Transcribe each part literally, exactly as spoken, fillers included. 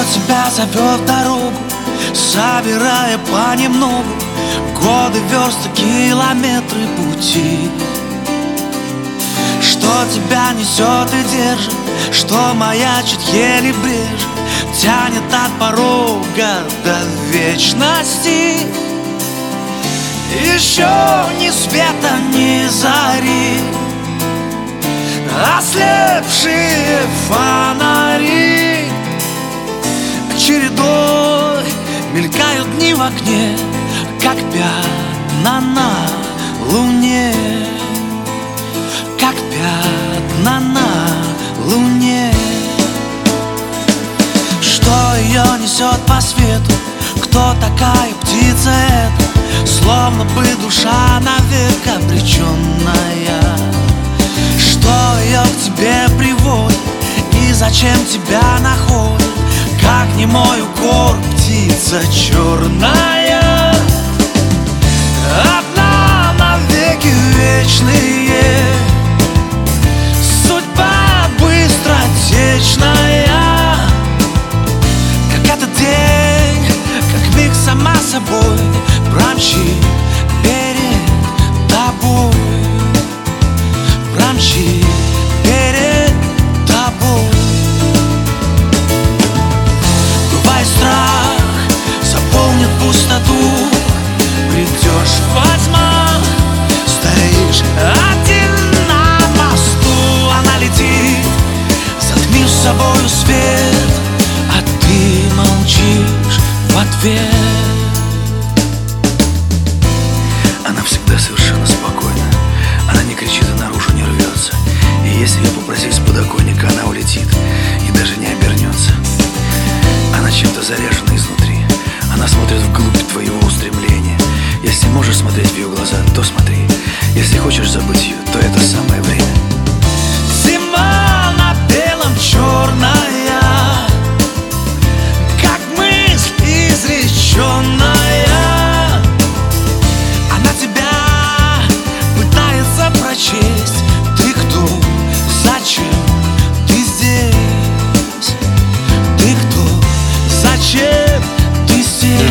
тебя зовет в дорогу, собирая понемногу годы, версты, километры пути. Что тебя несет и держит, что маячит еле брежет, тянет от порога до вечности. Еще ни света, ни зари, ослепшие фонари чередой мелькают дни в окне, как пятна на луне, как пятна на луне. Что ее несет по свету, кто такая птица эта, словно бы душа навек обреченная. Что ее к тебе приводит и зачем тебя находит, как немой укор, птица черная. Одна навеки вечные, судьба быстротечная, как этот день, как миг сама собой промчит перед тобой, промчит перед тобой. Бывай страх, заполнит пустоту, придешь во тьмах, стоишь один на мосту. Она летит, затмив собою свет, а ты молчишь в ответ. Она всегда совершенно спокойна, она не кричит и наружу не рвется. И если ее попросить с подоконника, она улетит и даже не обернется. Она чем-то заряжена изнутри, она смотрит вглубь твоего устремления. Если можешь смотреть в ее глаза, то смотри. Если хочешь забыть ее, то это самое время. Зима на белом черная, как мысль изреченная. Она тебя пытается прочесть. Ты кто? Зачем ты здесь? Ты кто? Зачем ты здесь?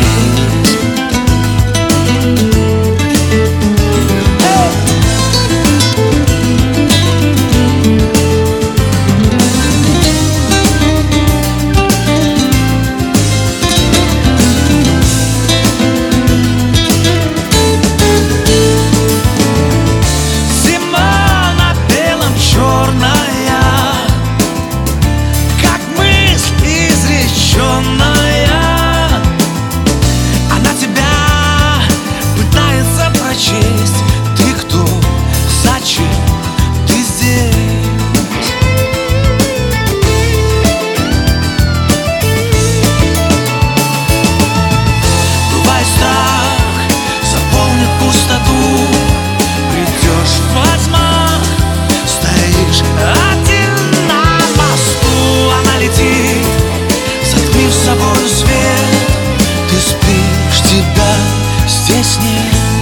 Собой свет, ты спишь, тебя здесь нет.